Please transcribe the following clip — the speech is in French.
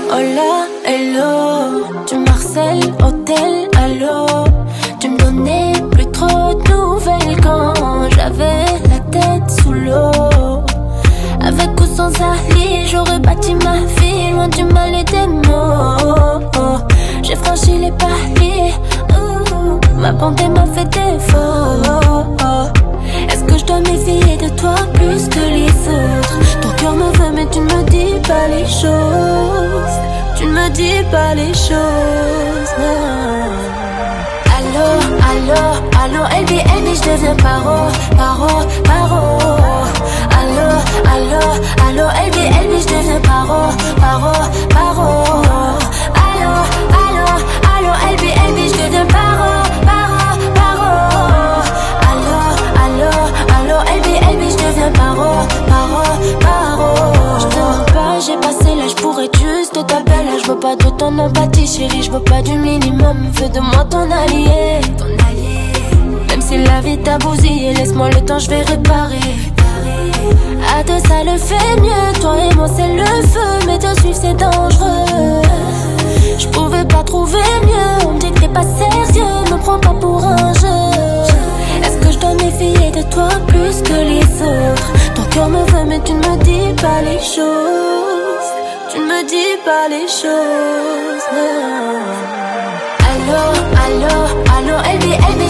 Hola, hello, tu m'harcèles, hôtel, allô. Tu me donnais plus trop de nouvelles quand j'avais la tête sous l'eau. Avec ou sans Ali, j'aurais bâti ma vie loin du mal et des maux. J'ai franchi les paliers, ma bonté m'a fait défaut. Est-ce que je dois méfier de toi plus que les autres? Ton cœur me veut mais tu ne me dis pas les choses. Tu ne me dis pas les choses, non. Allô, allô, allô, LB, je deviens paro, paro, paro. Allô, allô, allô, LB, je deviens paro, paro, paro. Allô, allô, allô, LB, je deviens paro, paro, paro. Allô, allô, allô, LB, je deviens paro, paro, paro. Je te mens pas, j'ai passé l'âge pour être juste ta belle. Je veux pas de ton empathie, chérie, je veux pas du minimum. Fais de moi ton allié. Même si la vie t'a bousillé, laisse-moi le temps, je vais réparer. À deux ça le fait mieux, toi et moi c'est le feu. Mais te suivre c'est dangereux. Je pouvais pas trouver mieux, on me dit que t'es pas sérieux. Me prends pas pour un jeu. Est-ce que je dois méfier de toi plus que les autres? Ton cœur me veut mais tu ne me dis pas les choses. Tu ne me dis pas les choses, non. Allô, allô, allô, LB,